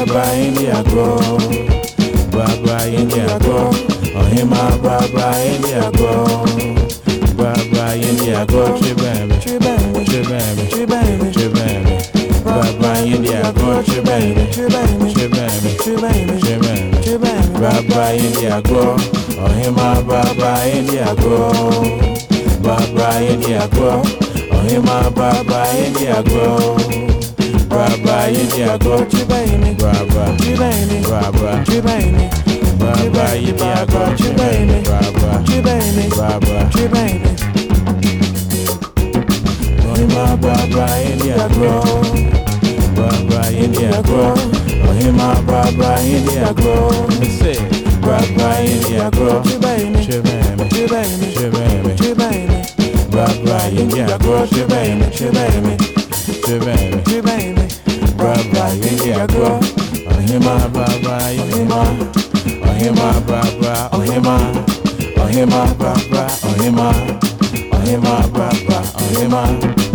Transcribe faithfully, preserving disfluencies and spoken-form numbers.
bra India go, bra bra India go, oh hima bra bra India go, bra bra India go, chibeme, chibeme, chibeme, chibeme, chibeme, bra bra India go, chibeme, chibeme, chibeme, chibeme, chibeme, chibeme, bra bra India go, oh hima bra bra India go, bra bra India go, oh hima bra bra India go. Bra India go, chibane, bra bra, chibane, bra bra, chibane, bra bra India go, chibane, bra bra, chibane, bra bra, chibane. Ohima bra bra India go, bra bra India go, ohima bra bra India go. Say, bra bra India go, chibane, chibane, chibane, chibane, chibane, bra bra India go, chibane, chibane, chibane, chibane. Bra bra India go, ohima bra bra ohima, ohima bra bra ohima, ohima bra bra ohima, ohima bra bra ohima.